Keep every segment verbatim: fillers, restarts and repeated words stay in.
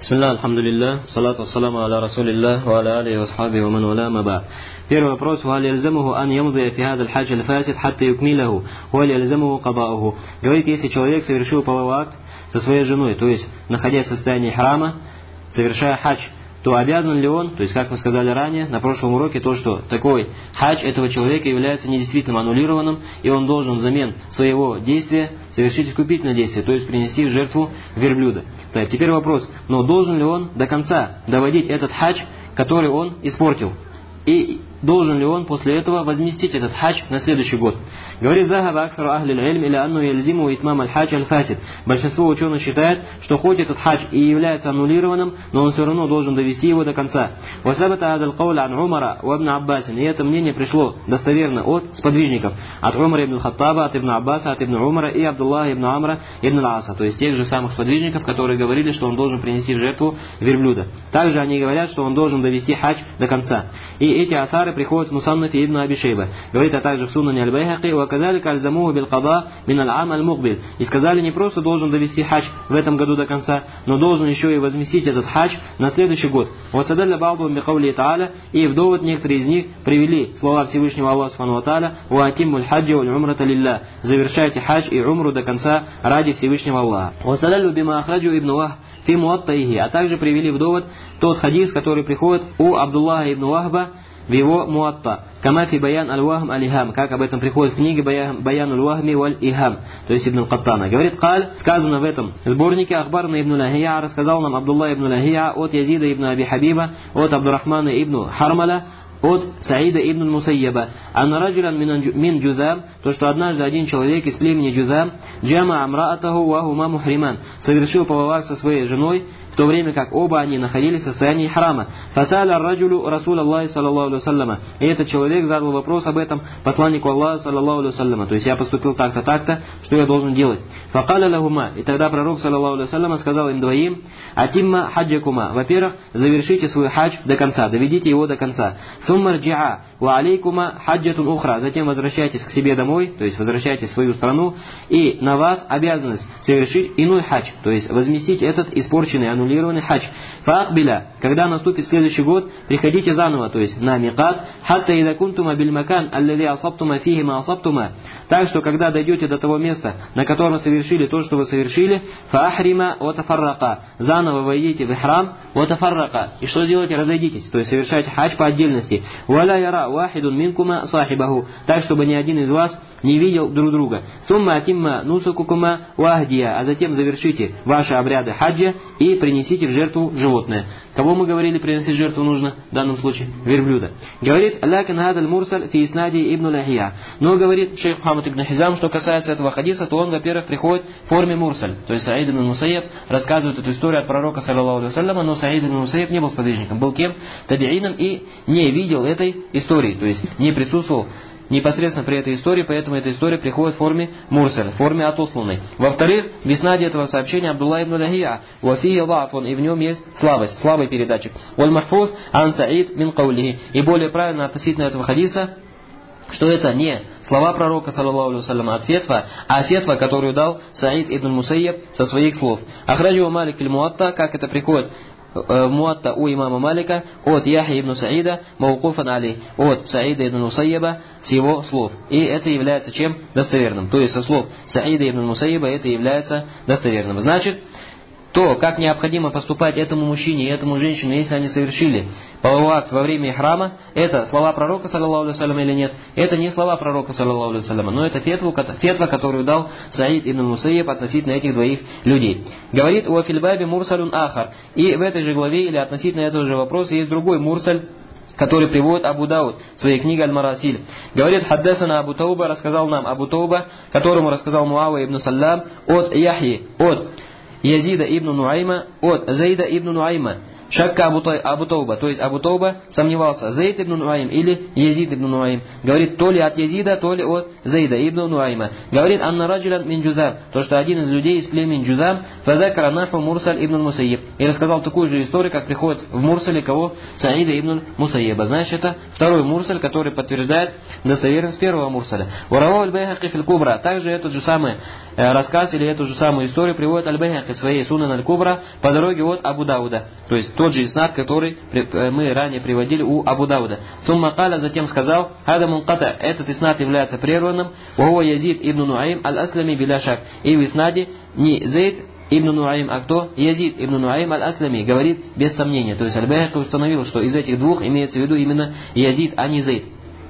Бисмилlah, алхамдулилlah, салату вассаламу аля расулиллах, ва аля алихи ва асхабихи ва ман валя ма ба'д. Первый вопрос: «Валь ялзамуху ан ямдия фи хадаль хадж аль-фасид хатта юкмилаху, валь ялзамуху кадауху». Говорит, если человек совершил половой акт со своей женой, то есть находясь в состоянии храма, совершая хадж, то обязан ли он, то есть как мы сказали ранее на прошлом уроке, то, что такой хадж этого человека является недействительным, аннулированным, и он должен взамен своего действия совершить искупительное действие, то есть принести в жертву верблюда. Так, теперь вопрос: но должен ли он до конца доводить этот хадж, который он испортил? И должен ли он после этого возместить этот хадж на следующий год? Говорит Захаба аксару ахли аль-илм или анну ялзиму итмам аль-хадж аль-фасид. Большинство ученых считает, что хоть этот хадж и является аннулированным, но он все равно должен довести его до конца. Васабата адаль кауля ан Умара ва ибн Аббасин. И это мнение пришло достоверно от сподвижников. От Умара ибн Хаттаба, от ибн Аббаса, от ибн Умара и Абдуллаха ибн Амра ибн Аса. То есть тех же самых сподвижников, которые говорили, что он должен принести в жертву верблюда. Также они говорят, что он должен довести хадж до конца. И эти атары приходят в Мусаннафе ибн Аби Шейба. Говорит, а также в Сунане аль-Байхаки: ва казалика альзамуху бил када мин аль-ам аль-мукбиль. И сказали, не просто должен довести хадж в этом году до конца, но должен еще и возместить этот хадж на следующий год. Васадалля ба'духум би каули та'аля. И в довод некоторые из них привели слова Всевышнего Аллаха субхану ва тааля: ва атиммуль хаджа валь умрата лилля. Завершайте хадж и умру до конца ради Всевышнего Аллаха. Васадаллю бима ахраджу ибн Вахб фи муаттаихи. А также привели в довод тот хадис, который приходит у Абдуллаха ибн Вахба в его Муатта. Камафи баян аль-вахм аль-ихам, как об этом приходит в книге Баян аль-вахми валь-ихам, то есть Ибн Каттана. Говорит, каль, сказано в этом сборнике: ахбарна ибн Лахия, рассказал нам Абдулла ибн Лахия от Язида ибн Аби Хабиба, от Абдурахмана ибн Хармаля, от Саида ибн Мусайяба, анна раджулян мин Джузам, то, что однажды один человек из племени Джузам, джама амраатаху ва хума мухриман, совершил половой акт со своей женой, в то время как оба они находились в состоянии храма. Фасаля раджулю Расул Аллахи саллаллаху алейхи вассаляма. И этот человек задал вопрос об этом посланнику Аллаха саллаллаху алейхи вассаляма. То есть я поступил так-то, так-то, что я должен делать? Факаля лахума. И тогда пророк саллаллаху алейхи вассаляма сказал им двоим: атимма хаджакума. Во-первых, завершите свой хадж до конца, доведите его до конца. Сумма рджиа ва алейкума хаджатун ухра. Затем возвращайтесь к себе домой, то есть возвращайтесь в свою страну, и на вас обязанность совершить иной хадж, то есть возместить этот испорченный, аннулированный хадж. Фаакбиля, когда наступит следующий год, приходите заново, то есть на микат, хатта ида кунтума биль макан аллади асабтума фихи ма асабтума. Так что когда дойдете до того места, на котором совершили то, что вы совершили, фаахрима ва тафаррака, заново войдите в храм, ва тафаррака. И что делаете? Разойдитесь, то есть совершайте хадж по отдельности. Валя яра вахидун минкума сахибаху, так чтобы ни один из вас не видел друг друга. Сумма атимма нусукукума вахдия, а затем завершите ваши обряды хаджа и принесите в жертву животное. Кого мы говорили приносить в жертву нужно в данном случае? Верблюда. Говорит, лякин хадаль мурсаль фи иснади ибн Лахия. Но говорит шейх Мухаммад ибн Хизам, что касается этого хадиса, то он, во-первых, приходит в форме мурсаль. То есть Саид ибн Мусайяб рассказывает эту историю от пророка саллаллаху алейхи вассаляма, но Саид ибн Мусайяб не был сподвижником, был кем? Табиином, и не видел этой истории, то есть не присутствовал непосредственно при этой истории, поэтому эта история приходит в форме мурсаль, в форме отосланной. Во-вторых, в иснаде этого сообщения Абдулла ибн Лахия, вафия лафун, и в нем есть слабость, слабый передатчик. Валь махфуз ан Саид мин каулихи. И более правильно относительно этого хадиса, что это не слова пророка, саллаллаху алейхи вассалям, от фетва, а фетва, которую дал Саид ибн Мусайяб со своих слов. Ахраджу Малик филь Муатта, как это приходит в Муатта у имама Малика, от Яхья ибн Саида, маукуфан али, от Саида ибн Мусайяба с его слов. И это является чем? Достоверным. То есть со слов Саида ибн Мусайяба это является достоверным. Значит, то, как необходимо поступать этому мужчине и этому женщине, если они совершили половой акт во время храма, это слова пророка, саллаллаху алейхи вассалям, или нет? Это не слова пророка, саллаллаху алейхи вассалям, но это фетва, фетва, которую дал Саид ибн Мусайяб относительно этих двоих людей. Говорит о фильбабе мурсалюн ахар. И в этой же главе, или относительно этого же вопроса, есть другой мурсаль, который приводит Абу Дауд в своей книге Аль-Марасиль. Говорит, хаддасана Абу Тауба, рассказал нам Абу Тауба, которому рассказал Муава ибн Саллам, от Яхьи, от Язида ибн Нуайма, от Заида ибн Нуайма, Шакка Абу, Абу Тауба, то есть Абу Тауба сомневался, Зейд ибн Нуаим или Язид ибн Нуаим. Говорит, то ли от Язида, то ли от Зейда ибн Нуаима. Говорит, анна раджулян мин Джузам, то, что один из людей из племени Джузам, фадакара наху Мурсаль ибн Мусайиб. И рассказал такую же историю, как приходит в Мурсале кого? Саида ибн Мусайиба. Значит, это второй Мурсаль, который подтверждает достоверность первого Мурсаля. Уравау аль-Байхаки фил Кубра. Также этот же самый э, рассказ или эту же самую историю приводит аль-Байхаки в своей Сунан аль-Кубра по дороге от Абу Дауда. То есть тот же иснад, который мы ранее приводили у Абу Дауда. Сумма каля, затем сказал, хада мунката, этот иснад является прерванным, угова Язид ибн Нуаим аль-Аслами биляшак. И в иснаде не Зейд ибн Нуаим, а кто? Язид ибн Нуаим аль-Аслами, говорит без сомнения. То есть аль-Байхаки установил, что из этих двух имеется в виду именно Язид, а не Зейд.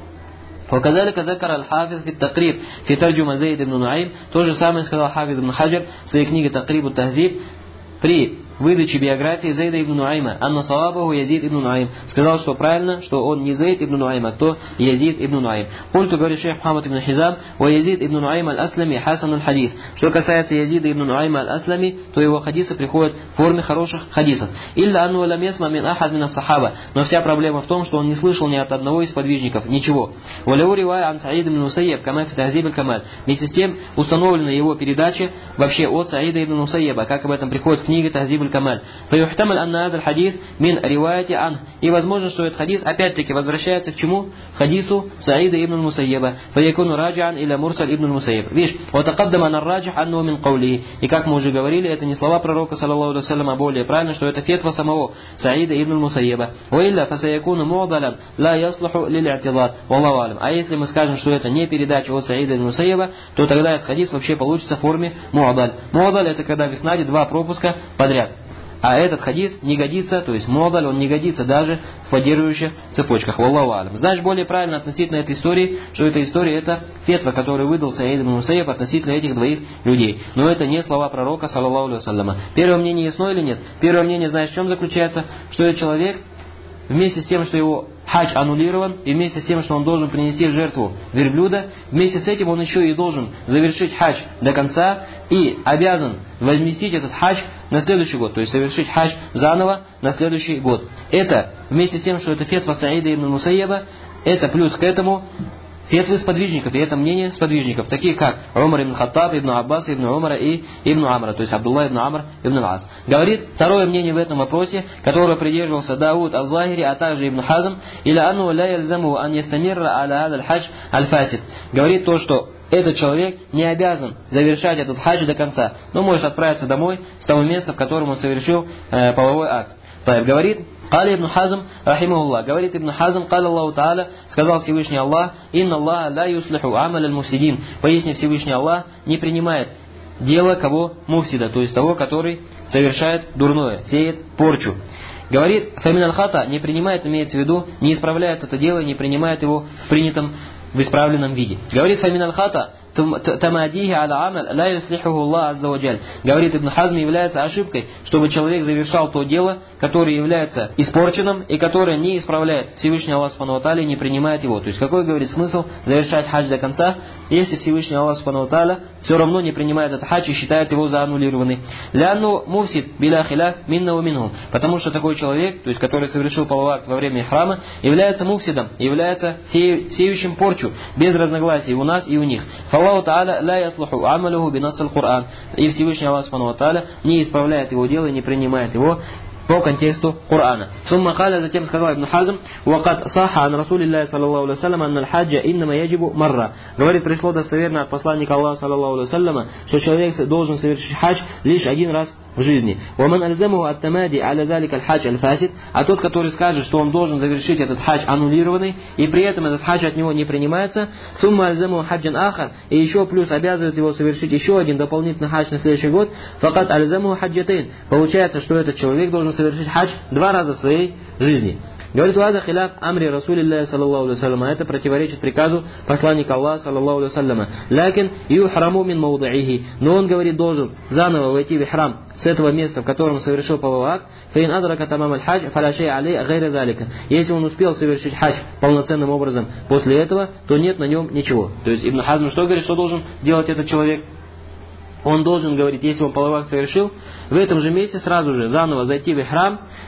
وكذلك ذكر الحافظ في التقريب في ترجمة زيد بن نعيم. То же самое сказал Хафиз ибн Хаджар в своей книге Такриб ат-Тахзиб при выдачи биографии Зейда ибн Нуайма. Анна савабаху Язид ибн Нуайм. Сказал, что правильно, что он не Зейд ибн Нуайм, а кто? Язид ибн Нуайм. Культу, говорит шейх Мухаммад ибн Хизам, ва Язид ибн Нуайм аль-Аслами хасануль хадис. Что касается Язида ибн Нуайма аль-Аслами, то его хадисы приходят в форме хороших хадисов. Илля анну лам ясма мин ахад мин ас-сахаба. Но вся проблема в том, что он не слышал ни от одного из подвижников ничего. Валяву ривая ан Саид ибн Мусайиб, кама фи Тахзиб аль-Камаль. Вместе с тем установлена его передача вообще от Саида ибн Мусайиба, как об этом приходит в книге Тахзиб аль-Камаль. Фаюхтамаль анна адаль хадис мин риваяти ан. И возможно, что этот хадис опять-таки возвращается к чему? Хадису Саида ибн Мусайиба. Фаякуну раджиан иля Мурсаль ибн Мусайиб. Видишь, ватакаддама нар-раджих анну мин каули. И как мы уже говорили, это не слова пророка, саллаллаху алейхи ва саллям, а более правильно, что это фетва самого Саида ибн Мусайиба. Уилля фасаякуну му'далян ла яслуху лиль-и'тидад. Валлаху алям. А если мы скажем, что это не передача от Саида ибн Мусайиба, то тогда этот хадис вообще получится в форме му'даль. Му'даль — это когда в иснаде два пропуска подряд. А этот хадис не годится, то есть модаль, он не годится даже в поддерживающих цепочках. Валлаху алям. Значит, более правильно относительно этой истории, что эта история — это фетва, которую выдал Саид ибн Мусайиб относительно этих двоих людей. Но это не слова пророка, саллаллаху алейхи ва салляма. Первое мнение ясно или нет? Первое мнение, знаешь, в чем заключается? Что этот человек, вместе с тем, что его хадж аннулирован, и вместе с тем, что он должен принести в жертву верблюда, вместе с этим он еще и должен завершить хадж до конца и обязан возместить этот хадж на следующий год, то есть совершить хадж заново на следующий год. Это вместе с тем, что это фетва Саида ибн Мусайиба, это плюс к этому фетвы сподвижников, и это мнение сподвижников, такие как Умар ибн Хаттаб, ибн Аббас, ибн Умара и ибн Амра, то есть Абдулла ибн Амр ибн Ас. Говорит второе мнение в этом вопросе, которое придерживался Дауд аз-Захири, а также ибн Хазм, или анну ля яльзаму ан ястамирра аля адаль хадж аль-фасид. Говорит то, что этот человек не обязан завершать этот хадж до конца, но может отправиться домой с того места, в котором он совершил э, половой акт. Так, говорит Кали ибн Хазм, рахимахуллах, говорит ибн Хазм, кали Аллаху Та'аля, сказал Всевышний Аллах, инна Аллаха ла юслиху амаль аль-муфсидин, пояснив Всевышний Аллах не принимает дело кого? Муфсида, то есть того, который совершает дурное, сеет порчу. Говорит, фамин аль-хата не принимает, имеется в виду, не исправляет это дело, не принимает его в принятом, в исправленном виде. Говорит фамин аль-хата, тамадихи аля амаль ла юслихуху Аллах азза ва джаль. Говорит ибн Хазм, является ошибкой, чтобы человек завершал то дело, которое является испорченным и которое не исправляет Всевышний Аллах субхану ва тааля, не принимает его. То есть какой, говорит, смысл завершать хадж до конца, если Всевышний Аллах субхану ва тааля все равно не принимает этот хадж и считает его за аннулированный. Лянну муфсид биля хиляф минна ва минхум. Потому что такой человек, то есть который совершил половой акт во время храма, является муфсидом, является сеющим порчу, без разногласий у нас и у них. Аллаху Та'аля ла яслуху амалуху бинас аль-Кур'ан. И Всевышний Аллах субхану ва тааля не исправляет его дело и не принимает его по контексту Корана. Сумма каля, затем сказал ибн Хазм, вакад саха ан Расулиллахи саллаллаху алейхи ва саллям, анна аль-хаджа иннама яджибу марра. Говорит, пришло достоверно от посланника Аллаха саллаллаху алейхи ва салляма, что человек должен совершить хадж лишь один раз в жизни. Ваман альзамуху ат-тамади аля залика аль-хадж аль-фасид. А тот, который скажет, что он должен завершить этот хадж аннулированный, и при этом этот хадж от него не принимается, сумма альзамуху хаджан ахар, и еще плюс обязывает его совершить еще один дополнительный хадж на следующий год, факат альзамуху хаджатейн. Получается, что этот человек должен совершить хадж два раза в своей жизни. Говорит, уаза хиляф амри Расулиллахи саллаллаху алейхи ва саллям. Это противоречит приказу посланника Аллаха саллаллаху алейхи ва саллям. Лякин юхраму мин маудаихи. Но он, говорит, должен заново войти в ихрам с этого места, в котором совершил половой акт. Фаин адрака тамам аль-хадж фаля шей алей гайра залика. Если он успел совершить хадж полноценным образом после этого, то нет на нем ничего. То есть Ибн Хазм что говорит, что должен делать этот человек? Он должен, говорит, если он половой акт совершил, в этом же месяце сразу же заново зайти в ихрам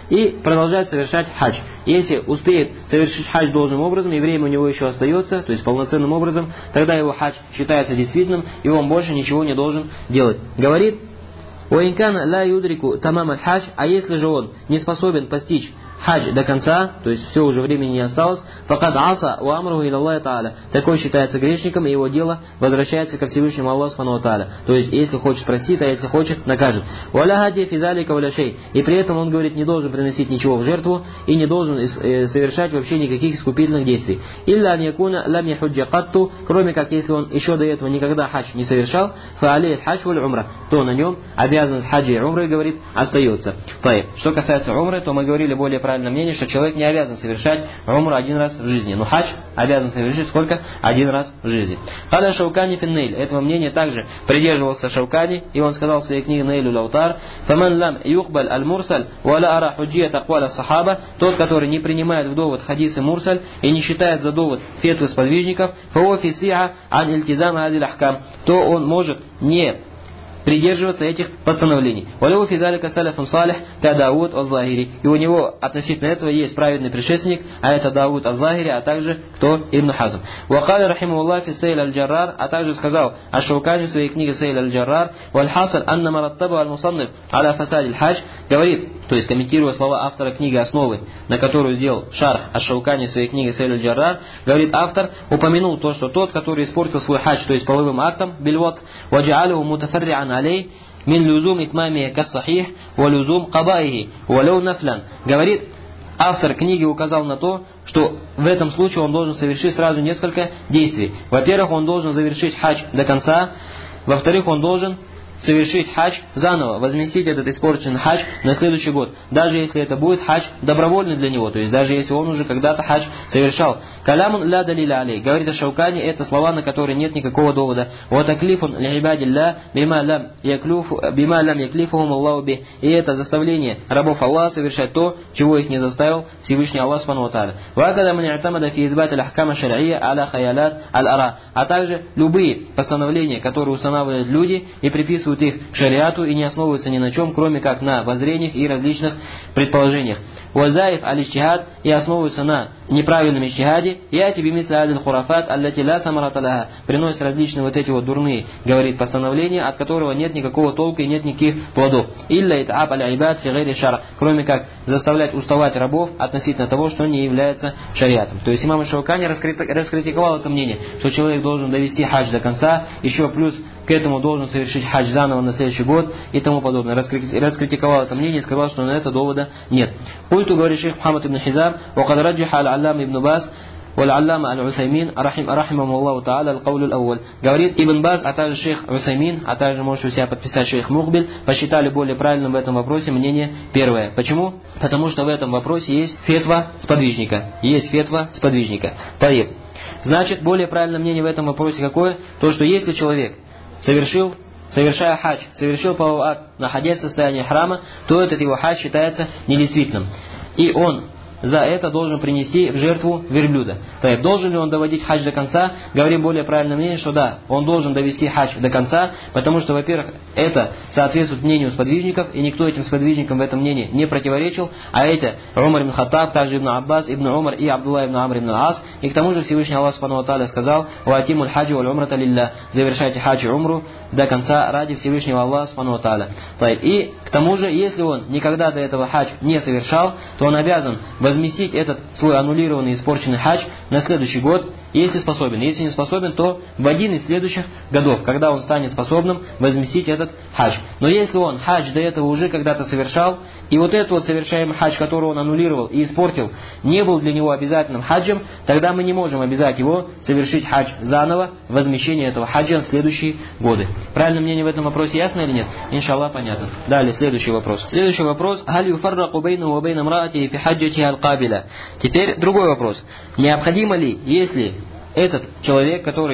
и продолжает совершать хадж. Если успеет совершить хадж должным образом, и время у него еще остается, то есть полноценным образом, тогда его хадж считается действительным, и он больше ничего не должен делать. Говорит: «Уинкана ла юдрику тамам аль-хадж», а если же он не способен постичь хадж до конца, то есть все уже времени не осталось, факад аса ва амруху иля Аллахи та'аля, такой считается грешником, и его дело возвращается ко Всевышнему Аллаху субхану ва та'аля. То есть, если хочет простит, а если хочет, накажет. Валя хади фи залика валя шей. И при этом он говорит, не должен приносить ничего в жертву и не должен совершать вообще никаких искупительных действий. Илля ан якуна лам яхуджа катту, кроме как если он еще до этого никогда хадж не совершал, фа алейхи хадж валь умра, то на нем обязанность хаджа и умры, говорит, остается. Что касается умры, то мы говорили более правильное мнение, что человек не обязан совершать умру один раз в жизни. Но хадж обязан совершить сколько? Один раз в жизни. Халя Шаукани финнейль. Этого мнения также придерживался Шаукани, и он сказал в своей книге Нейлю Лаутар: «Фаман лам юхбаль аль-мурсаль, валя ара худжия такваля сахаба», тот, который не принимает в довод хадисы мурсаль и не считает за довод фетвы сподвижников, фао фисиа ан ильтизама адиль ахкам, то он может не придерживаться этих постановлений. Валю фидалика саляфун салих ка Дауд ал-Захири. И у него относительно этого есть праведный предшественник, а это Дауд ал-Захири, а также кто? Ибн Хазм. Вакали рахимуллах фи Сейл аль-Джаррар, а также сказал Аш-Шаукани в своей книге Сейл аль-Джаррар: «Валь-хасаль анна мараттаба аль-мусанниф аля фасадиль хадж», говорит, то есть комментируя слова автора книги «Основы», на которую сделал шарх Аш-Шаукани в своей книге Сейл аль-Джаррар, говорит, автор упомянул то, что тот, который испортил свой хадж, то есть половым актом, бильвот, ваджаалиху мутафарриан алей, мин люзум итмами кассахих, ва люзум кабаихи, валю нафлян. Говорит, автор книги указал на то, что в этом случае он должен совершить сразу несколько действий. Во-первых, он должен завершить хадж до конца. Во-вторых, он должен совершить хадж заново, возместить этот испорченный хадж на следующий год, даже если это будет хадж добровольный для него, то есть даже если он уже когда-то хадж совершал. Калямун ля далиля алей, говорит Аш-Шаукани, это слова, на которые нет никакого довода. Ва таклифун ли ибадилля бима лам яклифу бима лам яклифухум Аллаху би, и это заставление рабов Аллаха совершать то, чего их не заставил Всевышний Аллах субхану ва тааля. Ва када ман и'тамада фи избат аль-ахкам аш-шар'ия аля хаялат аль-ара, а также любые постановления, которые устанавливают люди и приписывают их к шариату и не основываются ни на чем, кроме как на воззрениях и различных предположениях. Уазаиф аль-иджтихад, и основываются на неправильном иджтихаде, и ати бимисля аль-хурафат аллати ла самарата лаха, приносят различные вот эти вот дурные, говорит, постановления, от которого нет никакого толка и нет никаких плодов. Илля итааб аль-айбад фи гайри шар, кроме как заставлять уставать рабов относительно того, что не является шариатом. То есть имам Аш-Шаукани раскритиковал это мнение, что человек должен довести хадж до конца, еще плюс к этому должен совершить хадж заново на следующий год и тому подобное. Раскритиковал это мнение и сказал, что на это довода нет. Культу, говорит шейх Мухаммад ибн Хизам, وقد رجح العلامة ابن باز والعلامة العثيمين رحمهم الله تعالى القول الأول. Говорит Ибн Баз, а также шейх Усаймин, а также можете у себя подписать шейх Мухбиль, посчитали более правильным в этом вопросе мнение первое. Почему? Потому что в этом вопросе есть фетва сподвижника. Есть фетва сподвижника. Таиб. Значит, более правильное мнение в этом вопросе какое? То, что если человек совершил, совершая хадж, совершил половой акт, находясь в состоянии храма, то этот его хадж считается недействительным. И он за это должен принести в жертву верблюда. То есть, должен ли он доводить хадж до конца? Говорим более правильное мнение, что да, он должен довести хадж до конца, потому что, во-первых, это соответствует мнению сподвижников, и никто этим сподвижникам в этом мнении не противоречил, а это Умар ибн Хаттаб, также Ибн Аббас, Ибн Умар и Абдулла ибн Амр ибн Ас, и к тому же Всевышний Аллах субхану ва тааля сказал: «Ваатимуль хаджи валь умрата лилля», завершайте хадж и умру до конца ради Всевышнего Аллаха субхану ва тааля. И к тому же, если он никогда до этого хадж не совершал, то он обязан возместить этот свой аннулированный, испорченный хадж на следующий год, если способен. Если не способен, то в один из следующих годов, когда он станет способным возместить этот хадж. Но если он хадж до этого уже когда-то совершал, и вот этот вот совершаемый хадж, который он аннулировал и испортил, не был для него обязательным хаджем, тогда мы не можем обязать его совершить хадж заново, возмещение этого хаджа в следующие годы. Правильное мнение в этом вопросе ясно или нет? Иншаллах, понятно. Далее, следующий вопрос. Следующий вопрос. Халь юфарраку бейну ва бейна мраати фи хаджати аль-кабиля. Теперь другой вопрос. Необходимо ли, если этот человек, который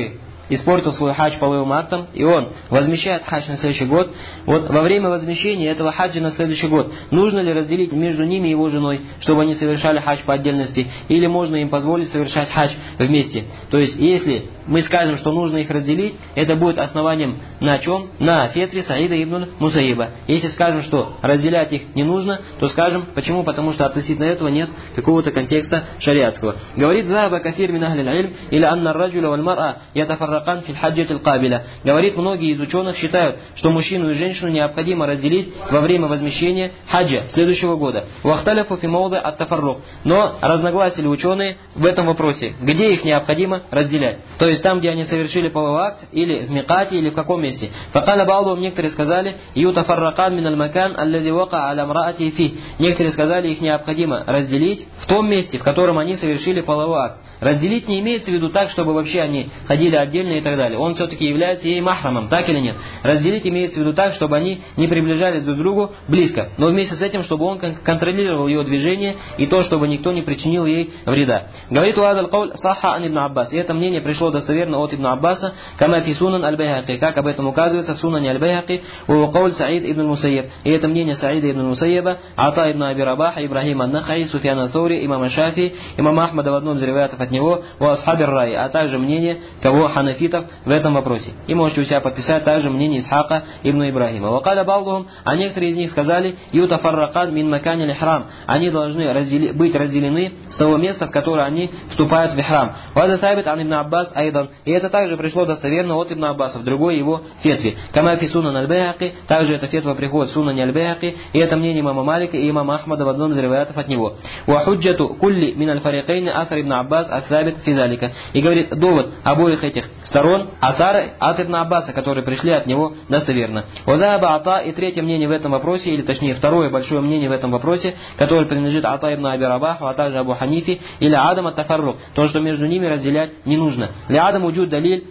испортил свой хадж половым актом, и он возмещает хадж на следующий год, вот во время возмещения этого хаджа на следующий год, нужно ли разделить между ними и его женой, чтобы они совершали хадж по отдельности, или можно им позволить совершать хадж вместе. То есть, если мы скажем, что нужно их разделить, это будет основанием на чем? На фетве Саида ибн Мусаиба. Если скажем, что разделять их не нужно, то скажем, почему? Потому что относительно этого нет какого-то контекста шариатского. Говорит Захаба кафир мин ахли аль-илм или анна ар-раджуля валь-мар'a ятафарракан фил хаджати аль-кабиля. Говорит, многие из ученых считают, что мужчину и женщину необходимо разделить во время возмещения хаджа следующего года. Вахталяфу фи мауди ат-тафаррук. Но разногласили ученые в этом вопросе, где их необходимо разделять. То есть там, где они совершили половой акт, или в микате, или в каком месте. Факаля ба'духум, некоторые сказали, ютафарракан мин аль-макан аллади вака аля мраати фи. Некоторые сказали, их необходимо разделить в том месте, в котором они совершили половой акт. Разделить не имеется в виду так, чтобы вообще они ходили отдельно и так далее. Он все-таки является ей махрамом, так или нет? Разделить имеется в виду так, чтобы они не приближались друг к другу близко. Но вместе с этим, чтобы он контролировал ее движение и то, чтобы никто не причинил ей вреда. Говорит Уадаль Кауль Саха ан Ибн Аббас. И это мнение пришло достоверно от Ибн Аббаса, кама фи сунан аль-Байхаки, как об этом указывается в сунане аль-Байхаки, у Кауль Саид ибн Мусайеб. И это мнение Саида ибн Мусайеба, Ата ибн Аби Рабаха, Ибрахим ан-Нахаи, Суфьян ас-Саури, имама Шафи, имама Ахмада в одном из риваятов от него, у Асхабир Рай, а также мнение кого ханафитов в этом вопросе. И можете у себя подписать также мнение Исхака ибн Ибрахима. Вакаля ба'духум, а некоторые из них сказали, ютафарракан мин макани аль-ихрам. Они должны раздели, быть разделены с того места, в которое они вступают в ихрам. Вада сабит ан Ибн Аббас айдан. И это также пришло достоверно от Ибн Аббаса в другой его фетве. Кама фи сунан аль-Байхаки, также эта фетва приходит в сунане аль-Байхаки, и это мнение имама Малика и имама Ахмада в одном из риваятов от него. Ва худжату кулли мин аль-фарикайни асар Ибн Аббас ас-сабит физалика. И говорит, довод обоих этих сторон асары от Ибн Аббаса, которые пришли от него достоверно. Вазаба Ата, и третье мнение в этом вопросе, или точнее второе большое мнение в этом вопросе, которое принадлежит Ата ибн Аби Рабаху, а также Абу Ханифи, или Адам ат-тафаррук, то, что между ними разделять не нужно. Ли Адам уджуд далиль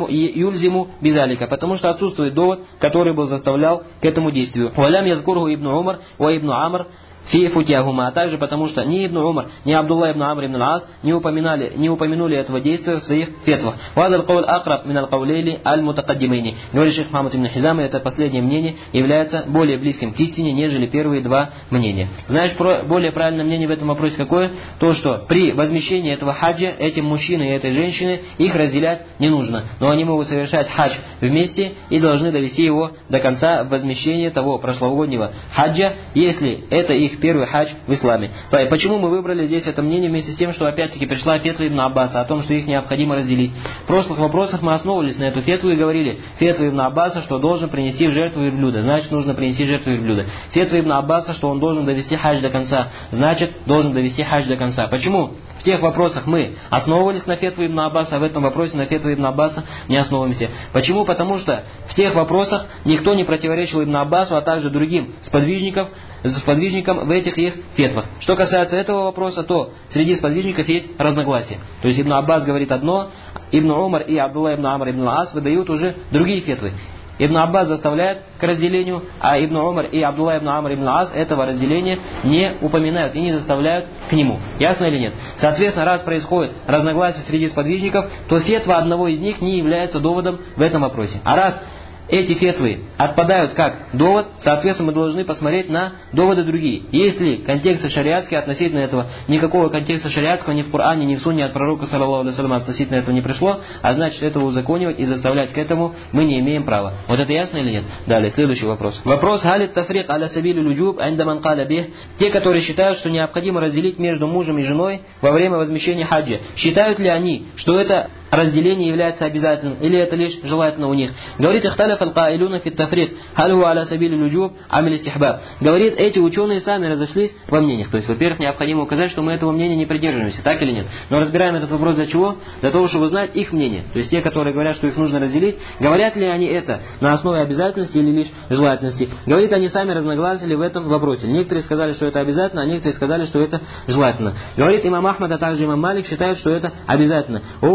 юльзиму бидалика, потому что отсутствует довод, который бы заставлял к этому действию. Валям язкурху ибн Умар, ва ибн Амр, фи футьяхума, а также потому что ни Ибн Умар, ни Абдулла ибн Амр ибн ал-Ас не упоминали, не упомянули этого действия в своих фетвах. Вадаль кауль акраб мин аль-каулейли аль-мутакаддимейни. Говорит шейх Мухаммад ибн Хизам, и это последнее мнение является более близким к истине, нежели первые два мнения. Знаешь, про, более правильное мнение в этом вопросе какое? То, что при возмещении этого хаджа этим мужчиной и этой женщиной их разделять не нужно. Но они могут совершать хадж вместе и должны довести его до конца возмещения того прошлогоднего хаджа, если это их первый хадж в исламе. То есть, почему мы выбрали здесь это мнение вместе с тем, что опять-таки пришла фетва Ибн Аббаса о том, что их необходимо разделить. В прошлых вопросах мы основывались на эту фетву и говорили, фетва Ибн Аббаса, что должен принести в жертву верблюда, значит нужно принести жертву верблюда. Фетва Ибн Аббаса, что он должен довести хадж до конца, значит должен довести хадж до конца. Почему? В тех вопросах мы основывались на фетву Ибн Аббаса, а в этом вопросе на фетву Ибн Аббаса не основываемся. Почему? Потому что в тех вопросах никто не противоречил Ибн Аббасу, а также другим сподвижникам, сподвижникам в этих их фетвах. Что касается этого вопроса, то среди сподвижников есть разногласия. То есть Ибн Аббас говорит одно, Ибн Умар и Абдулла ибн Амр ибн ал-Ас выдают уже другие фетвы. Ибн Аббас заставляет к разделению, а Ибн Умар и Абдулла ибн Амр ибн ал-Ас этого разделения не упоминают и не заставляют к нему. Ясно или нет? Соответственно, раз происходит разногласие среди сподвижников, то фетва одного из них не является доводом в этом вопросе. А раз эти фетвы отпадают как довод, соответственно, мы должны посмотреть на доводы другие. Если контекст шариатский относительно этого, никакого контекста шариатского ни в Коране, ни в Сунне от пророка, саллаллаху алейхи ва саллям, относительно этого не пришло, а значит, этого узаконивать и заставлять к этому мы не имеем права. Вот это ясно или нет? Далее, следующий вопрос. Вопрос «Галит тафрик аля сабили люджуб айндаман каля бих». Те, которые считают, что необходимо разделить между мужем и женой во время возмещения хаджа, считают ли они, что это разделение является обязательным, или это лишь желательно у них? Говорит ихталяф аль-каилюна фит тафрик, халю аля сабили люджуб амиль истихбаб. Говорит, эти ученые сами разошлись во мнениях. То есть, во-первых, необходимо указать, что мы этого мнения не придерживаемся, так или нет. Но разбираем этот вопрос для чего? Для того, чтобы узнать их мнение. То есть, те, которые говорят, что их нужно разделить, говорят ли они это на основе обязательности или лишь желательности? Говорит, они сами разногласили в этом вопросе. Некоторые сказали, что это обязательно, а некоторые сказали, что это желательно. Говорит, имам Ахмад, а также имам Малик считают, что это обязательно.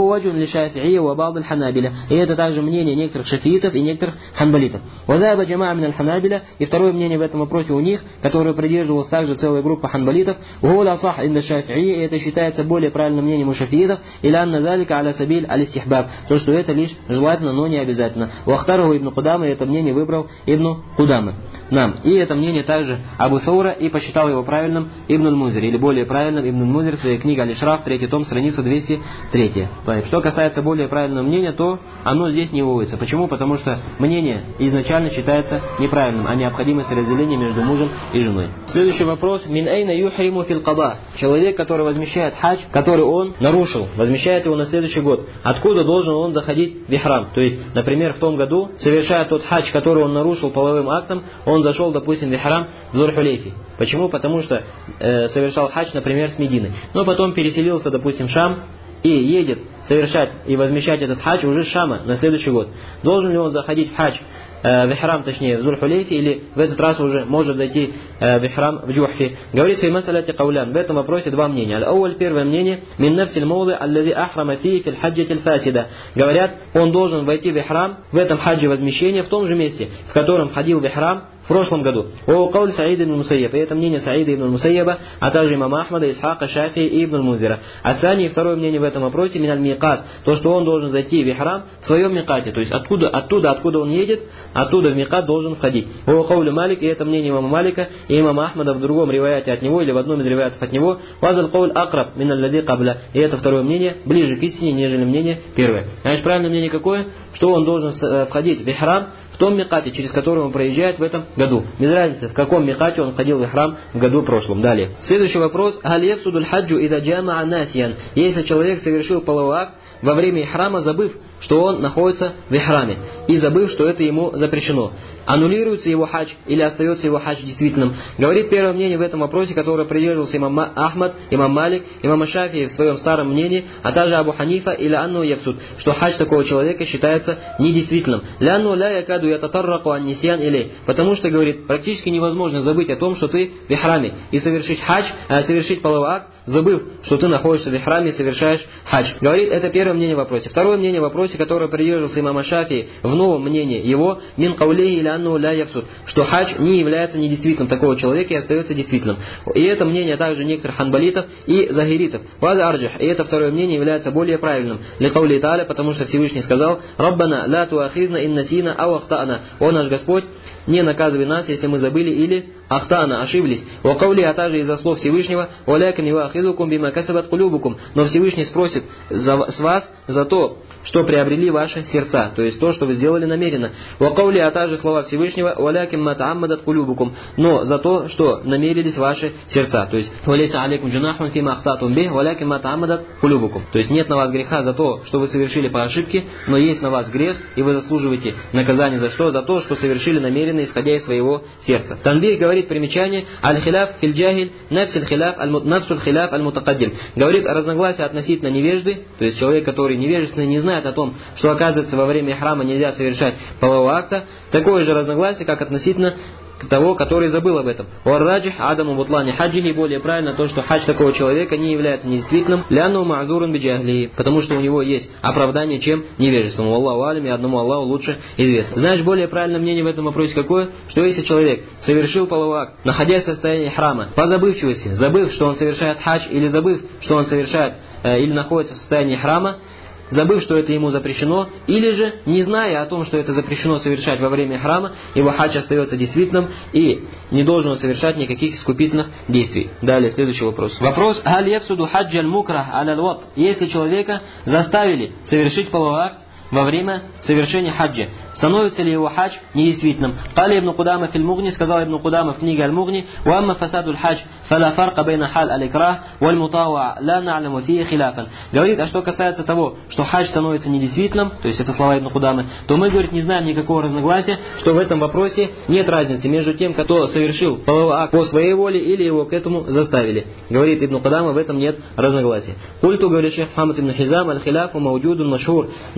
ахли шафи'ия ва ба'д аль-ханабиля. И это также мнение некоторых шафиитов и некоторых ханбалитов. Вазаба джамаа мин аль-ханабиля. И второе мнение в этом вопросе у них, которое придерживалось также целая группа ханбалитов. Угуля сах инда шафи'ия. И это считается более правильным мнением у шафиитов. Или анна залика аля сабиль аль-истихбаб. То, что это лишь желательно, но не обязательно. Вахтараху ибн Кудама. И это мнение выбрал ибн Кудама. Нам. И это мнение также Абу Саура. И посчитал его правильным ибн аль-Мунзир. Или более правильным ибн аль-Мунзир в своей книге Аль-Ишраф, третий том, страница двести три. Что касается более правильного мнения, то оно здесь не выводится. Почему? Потому что мнение изначально считается неправильным, а необходимость разделения между мужем и женой. Следующий вопрос. Мин айна юхриму фил када. Человек, который возмещает хадж, который он нарушил, возмещает его на следующий год. Откуда должен он заходить в ихрам? То есть, например, в том году, совершая тот хадж, который он нарушил половым актом, он зашел, допустим, в ихрам в Зуль-Хулейфе. Почему? Потому что э, совершал хадж, например, с Медины. Но потом переселился, допустим, в Шам и едет совершать и возмещать этот хадж уже с Шама на следующий год. Должен ли он заходить в хадж, э, в ихрам, точнее, в Зуль-Хулейфе, или в этот раз уже может зайти э, в ихрам в Джухфе? Говорится, в масаляти каулян. В этом вопросе два мнения. Аль-Ауаль, первое мнение, мин нафсиль мауды аллази ахрама фи фил хаджатиль фасида. Говорят, он должен войти в ихрам, в этом хаджи возмещения, в том же месте, в котором входил в ихрам в прошлом году. О кауль Саид ибн Мусайяба. Это мнение Саида ибн Мусайяба, а также имама Ахмада, Исхака, Шафи и ибн Мунзира. А сани, второе мнение в этом вопросе, миналь микат. То, что он должен зайти в ихрам в своем микате. То есть откуда, оттуда, откуда он едет, оттуда в микат должен входить. О кауль Малик. И это мнение имама Малика и имама Ахмада в другом риваяте от него или в одном из риваятов от него. Вазаль кауль акраб миналь лади кабля. И это второе мнение ближе к истине, нежели мнение первое. Значит, правильное мнение какое? Что он должен входить в ихрам в том микате, через который он проезжает в этом году. Без разницы, в каком микате он входил в ихрам в году прошлом. Далее. Следующий вопрос. Халь яфсудуль хаджу ида джамаа насиян. Если человек совершил половой акт во время ихрама, забыв, что он находится в ихраме, и забыв, что это ему запрещено, аннулируется его хадж или остается его хадж действительным? Говорит первое мнение в этом вопросе, которое придерживался имам Ахмад, имам Малик, имам Шафи в своем старом мнении, а также Абу Ханифа или анну яфсуд, что хадж такого человека считается недействительным. Лянну ля якаду ятатарраку ан-нисьян илей. Потому что, говорит, практически невозможно забыть о том, что ты в ихраме, и совершить хадж, а совершить половой акт, забыв, что ты находишься в ихраме и совершаешь хадж. Говорит, это первое мнение в вопросе. Второе мнение в вопросе, которое придерживался имама Шафи в новом мнении его, мин каулейхи или анну ля яфсуд, что хадж не является недействительным такого человека и остается действительным. И это мнение также некоторых ханбалитов и захиритов. Ваза арджих. И это второе мнение является более правильным. Ли каули та'аля, потому что Всевышний сказал: Раббана ла туахидна ин насина ау ахтана. О наш Господь, не наказывай нас, если мы забыли или ахтана, ошиблись. Ва каули, а также из-за слов Всевышнего: валякин юахидукум бима касабат кулюбукум. Но Всевышний спросит за, с вас за то, что приобрели ваши сердца, то есть то, что вы сделали намеренно. Ва каули, а также слова Всевышнего: валякин матааммадат кулюбукум. Но за то, что намерились ваши сердца, то есть валейса алейкум джунахун фима ахтатум бих валякин матааммадат кулюбукум. То есть нет на вас греха за то, что вы совершили по ошибке, но есть на вас грех, и вы заслуживаете наказание за что? За то, что совершили намеренно, исходя из своего сердца. Танбих говорит, примечание: аль-хиляф филь-джахиль нафсуль хиляф нафсуль хиляф аль-мутакаддим. Говорит, разногласие относительно невежды, то есть человек, который невежественный, не знает о том, что, оказывается, во время храма нельзя совершать полового акта, такое же разногласие, как относительно того, который забыл об этом. Уарраджих адаму бутлани хаджихи. Более правильно то, что хадж такого человека не является недействительным, ляну ма'зурун биджахли, потому что у него есть оправдание, чем невежеством. Аллаху алим, и одному Аллаху лучше известно. Знаешь, более правильное мнение в этом вопросе какое? Что если человек совершил половой акт, находясь в состоянии храма, по забывчивости, забыв, что он совершает хадж, или забыв, что он совершает э, или находится в состоянии храма, забыв, что это ему запрещено, или же, не зная о том, что это запрещено совершать во время храма, его хадж остается действительным и не должен он совершать никаких искупительных действий. Далее, следующий вопрос. Вопрос: «Халь яфсуду хаджа аль-мукрах аля-л-ват». Если человека заставили совершить половой акт во время совершения хаджа, становится ли его хадж недействительным? Кали ибн Кудама фил Мугни, сказал ибн Кудама в книге Аль-Мугни: «Ва амма фасадуль хадж, фала фарка байна халь аль-икрах, валь мутауа, ла на'ламу фии хиляфан». Говорит, а что касается того, что хадж становится недействительным, то есть это слова ибн Кудамы, то мы, говорит, не знаем никакого разногласия, что в этом вопросе нет разницы между тем, кто совершил половой акт по своей воле или его к этому заставили. Говорит ибн Кудама, в этом нет разногласия. Культу, говорит шейх Мухаммад ибн Хизам, аль-хиляфу мауджудун машхур. Нет, напротив,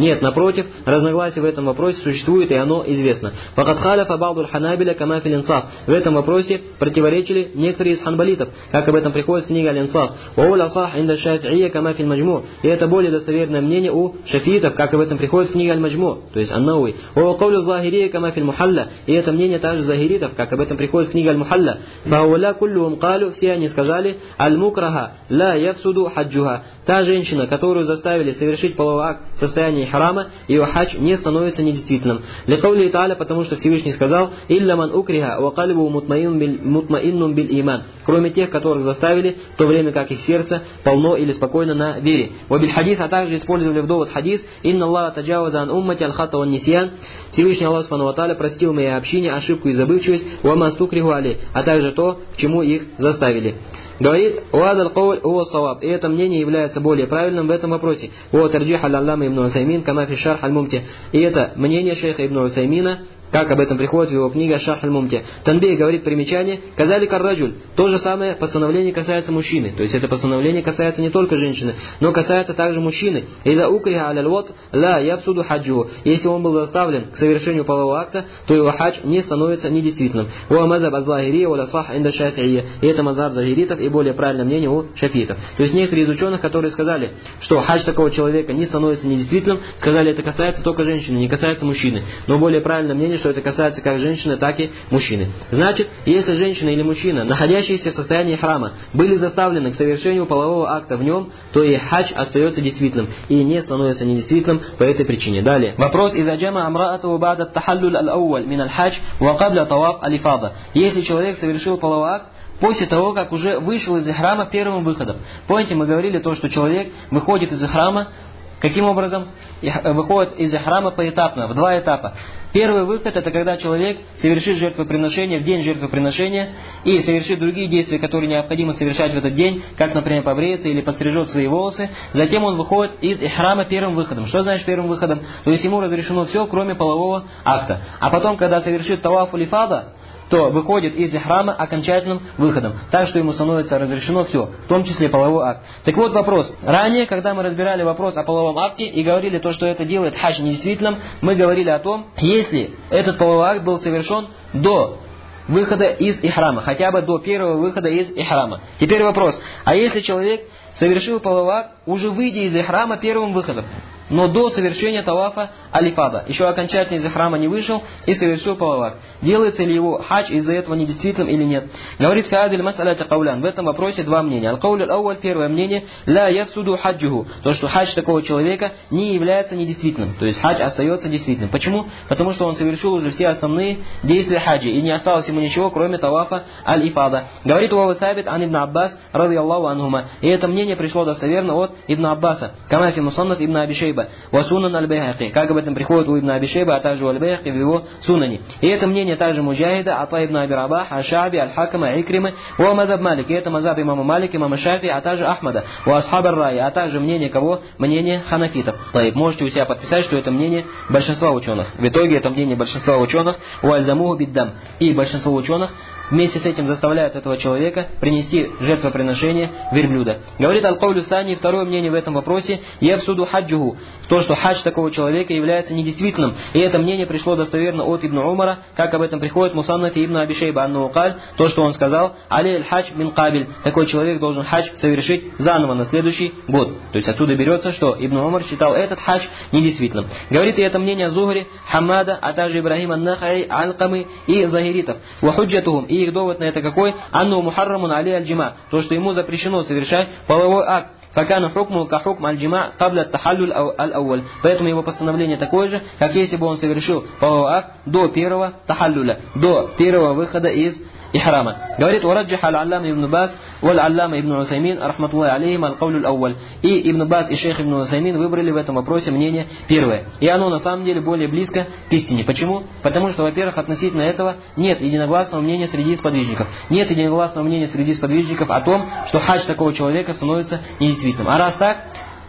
Напротив, разногласие в этом вопросе существует, и оно известно. Факад халяфа ба'ду аль-ханабиля кама фил инсаф. В этом вопросе противоречили некоторые из ханбалитов, как об этом приходит в книге Аль-Инсаф. Ва уля сах инда шафи'ия кама фил маджму. И это более достоверное мнение у шафиитов, как об этом приходит в книге Аль-Маджму, то есть Ан-Науи. Ва каулю захирия кама фил мухалля. И это мнение также захиритов, как об этом приходит в книге Аль-Мухалля. Фа уля куллюхум калю, все они сказали: аль-мукраха ла яфсуду хаджуха. Та женщина, которую заставили совершить половой акт в состоянии храма, ее хадж не становится недействительным. Ликаули та'аля, потому что Всевышний сказал: илля ман укриха ва кальбу мутмаиннун биль иман. Кроме тех, которых заставили, в то время как их сердце полно или спокойно на вере. Ва биль хадис, а также использовали в довод хадис: инна Аллаха таджаваза ан уммати аль-хата ван нисьян. Всевышний Аллах субхану ва тааля простил моей общине ошибку и забывчивость, ва мастукриху али, а также то, к чему их заставили. Говорит: «Уадал кауль уа саваб». И это мнение является более правильным в этом вопросе. «Уа тарджих аль-аллама ибн Усаймин кама фи шарх аль-мумти». И это мнение шейха ибн Усаймина, как об этом приходит в его книге «Шарх аль-Мумти». Танбей говорит примечание: «Казали карраджуль». То же самое постановление касается мужчины. То есть это постановление касается не только женщины, но касается также мужчины. «Ида укриха аль-ват ла яфсуду хаджу». Если он был заставлен к совершению полового акта, то его хадж не становится недействительным. «Уа мазаб аз-захирия ва ла сах инда шафи'ия». И это мазаб захиритов и более правильное мнение у шафиитов. То есть некоторые из ученых, которые сказали, что хадж такого человека не становится недействительным, сказали, это касается только женщины, не касается мужчины. Но более правильное мнение, что это касается как женщины, так и мужчины. Значит, если женщина или мужчина, находящиеся в состоянии храма, были заставлены к совершению полового акта в нем, то и хадж остается действительным и не становится недействительным по этой причине. Далее. Вопрос: «Иза джама амраату ба'да тахаллуль аль-ауаль мин аль-хадж ва кабля таваф аль-ифада». Если человек совершил половой акт после того, как уже вышел из храма первым выходом. Помните, мы говорили то, что человек выходит из храма каким образом? Выходит из храма поэтапно, в два этапа. Первый выход — это когда человек совершит жертвоприношение в день жертвоприношения и совершит другие действия, которые необходимо совершать в этот день, как, например, побреется или пострижет свои волосы. Затем он выходит из храма первым выходом. Что значит первым выходом? То есть ему разрешено все, кроме полового акта. А потом, когда совершит таваф аль-ифада, то выходит из храма окончательным выходом. Так что ему становится разрешено все, в том числе половой акт. Так вот вопрос. Ранее, когда мы разбирали вопрос о половом акте и говорили то, что это делает хадж недействительным, мы говорили о том, если этот половой акт был совершен до выхода из ихрама, хотя бы до первого выхода из ихрама. Теперь вопрос. А если человек совершил половой акт, уже выйдя из ихрама первым выходом, но до совершения тавафа алифада, еще окончательно из храма не вышел и совершил половой акт, делается ли его хадж из-за этого недействительным или нет? Говорит Фиадиль Мас'аляти Каулян. В этом вопросе два мнения. Аль-Кауль аль-Ауаль, первое мнение: ля яфсуду хаджуху. То, что хадж такого человека не является недействительным. То есть хадж остается действительным. Почему? Потому что он совершил уже все основные действия хаджи и не осталось ему ничего, кроме тавафа аль-ифада. Говорит Уава Сабит ан Ибн Аббас ради Аллаху анхума. И это мнение пришло достоверно от Ибн Аббаса. Камафи Мусаннаф Ибн Аби Шейба. Васунан аль-Байхаки, как об этом приходит у Ибн Аби Шейба, а также у аль-Байхаки в его сунане. И это мнение также Муджахида, Ата ибн Аби Рабах, Аш-Шаби, Аль-Хакама, Икримы, Уа мазаб Малик. И это мазаб имама Малик, имама Шафи, а также Ахмада, Уа Асхаб ар-Рай, а также мнение кого? Мнение ханафитов. Можете у себя подписать, что это мнение большинства ученых. В итоге это мнение большинства ученых, Уальзамуху биддам. И большинство ученых вместе с этим заставляют этого человека принести жертвоприношение верблюда. Говорит Аль-Каулю Сани, второе мнение в этом вопросе: яфсуду хаджуху. То, что хадж такого человека является недействительным. И это мнение пришло достоверно от Ибн Умара, как об этом приходит Мусаннаф и Ибн Аби Шейба анну каль, то, что он сказал: алей аль-хадж мин кабель. Такой человек должен хадж совершить заново на следующий год. То есть отсюда берется, что Ибн Умар считал этот хадж недействительным. Говорит и это мнение Зухри, Хаммада, а также Ибрахим ан-Нахаи, Аль-Камы и Захиритов. Вахуджатухум. И их довод на это какой? Анну мухаррамун алей аль-джима. То, что ему запрещено совершать половой акт. Факану хукму ка хукм аль-джима кабля тахаллюль аль-ауаль. Поэтому его постановление такое же, как если бы он совершил половой акт до первого тахаллюля, до первого выхода из ихрама. Говорит: «Ураджих аль-аллама ибн Бас, валь-аллама ибн Усаймин, рахматуллахи алейхим, аль-каулю аль-ауаль». И Ибн Бас и шейх ибн Усаймин выбрали в этом вопросе мнение первое. И оно на самом деле более близко к истине. Почему? Потому что, во-первых, относительно этого нет единогласного мнения среди сподвижников. Нет единогласного мнения среди сподвижников о том, что хадж такого человека становится недействительным. А раз так,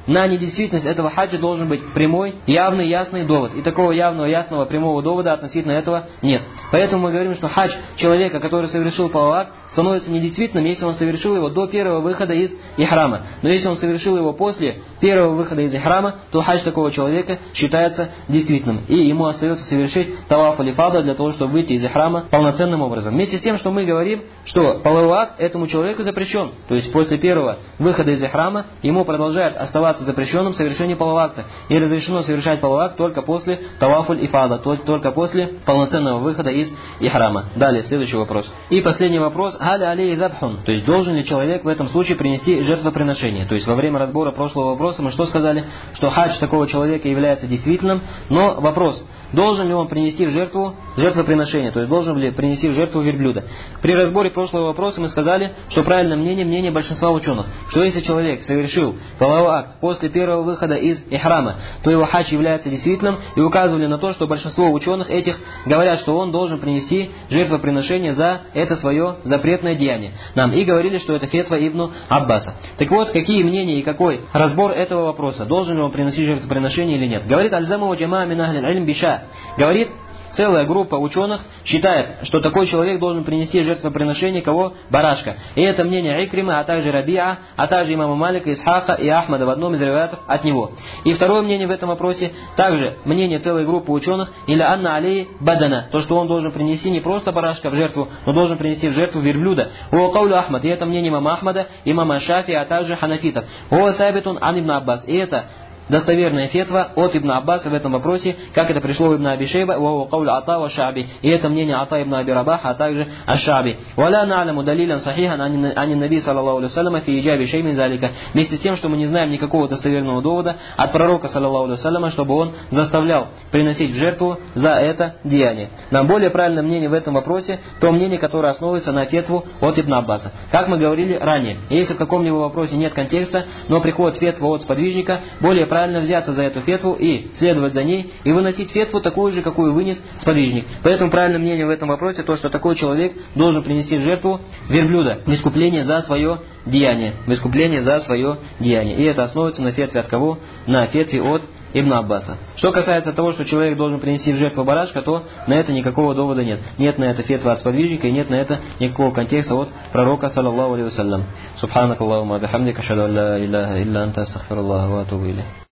на недействительность этого хаджа должен быть прямой, явный, ясный довод. И такого явного, ясного, прямого довода относительно этого нет. Поэтому мы говорим, что хадж человека, который совершил половой акт, становится недействительным, если он совершил его до первого выхода из ихрама. Но если он совершил его после первого выхода из ихрама, то хадж такого человека считается действительным. И ему остается совершить таваф аль-ифада для того, чтобы выйти из ихрама полноценным образом. Вместе с тем, что мы говорим, что половой акт этому человеку запрещен. То есть после первого выхода из ихрама ему продолжает оставаться запрещенным совершение полового акта. И разрешено совершать половой акт только после таваф аль-ифада, только после полноценного выхода из ихрама. Далее, следующий вопрос. И последний вопрос. Халя алейхи забхун. То есть должен ли человек в этом случае принести жертвоприношение? То есть во время разбора прошлого вопроса мы что сказали? Что хадж такого человека является действительным, но вопрос, должен ли он принести в жертву жертвоприношение, то есть должен ли принести в жертву верблюда. При разборе прошлого вопроса мы сказали, что правильное мнение, мнение большинства ученых, что если человек совершил половой акт после первого выхода из ихрама, то его хадж является действительным, и указывали на то, что большинство ученых этих говорят, что он должен принести жертвоприношение за это свое запретное деяние. Нам и говорили, что это фетва Ибн Аббаса. Так вот, какие мнения и какой разбор этого вопроса, должен ли он приносить жертвоприношение или нет. Говорит Аль-Заму Джама мин ахлил илм биша. Говорит, целая группа ученых считает, что такой человек должен принести жертвоприношение кого? Барашка. И это мнение Икрима, а также Рабиа, а также имама Малика, Исхака и Ахмада в одном из риваятов от него. И второе мнение в этом вопросе, также мнение целой группы ученых, или Анна Алей Бадана, то, что он должен принести не просто барашка в жертву, но должен принести в жертву верблюда. О Каулю Ахмад, и это мнение имама Ахмада, имама Шафи, а также ханафитов. О Сабитун Ан Ибн Аббас, и это достоверная фетва от Ибн Аббаса в этом вопросе, как это пришло в Ибн Аби Шейба, ва кауль Ата ва Шаби, и это мнение Ата ибн Аби Рабаха, а также Аш-Шаби. Валя на'ламу далилян сахихан ани наби саллаллаху алейхи вассаляма фи иджаби шей мин залика. Вместе с тем, что мы не знаем никакого достоверного довода от пророка саллаллаху алейхи вассаляма, чтобы он заставлял приносить в жертву за это деяние. Нам более правильное мнение в этом вопросе, то мнение, которое основывается на фетву от Ибн Аббаса. Как мы говорили ранее, если в каком-либо вопросе нет контекста, но приходит фетва от сподвижника, более правильно взяться за эту фетву и следовать за ней, и выносить фетву такую же, какую вынес сподвижник. Поэтому правильное мнение в этом вопросе то, что такой человек должен принести в жертву верблюда в искупление за свое деяние. В искупление за свое деяние. И это основывается на фетве от кого? На фетве от Ибн Аббаса. Что касается того, что человек должен принести в жертву барашка, то на это никакого довода нет. Нет на это фетва от сподвижника, и нет на это никакого контекста от пророка, саллаллаху алейхи вассалям. Субханакаллахумма бихамдика, ашхаду ан ла иляха илля анта, астагфируллаха ва атубу илейх.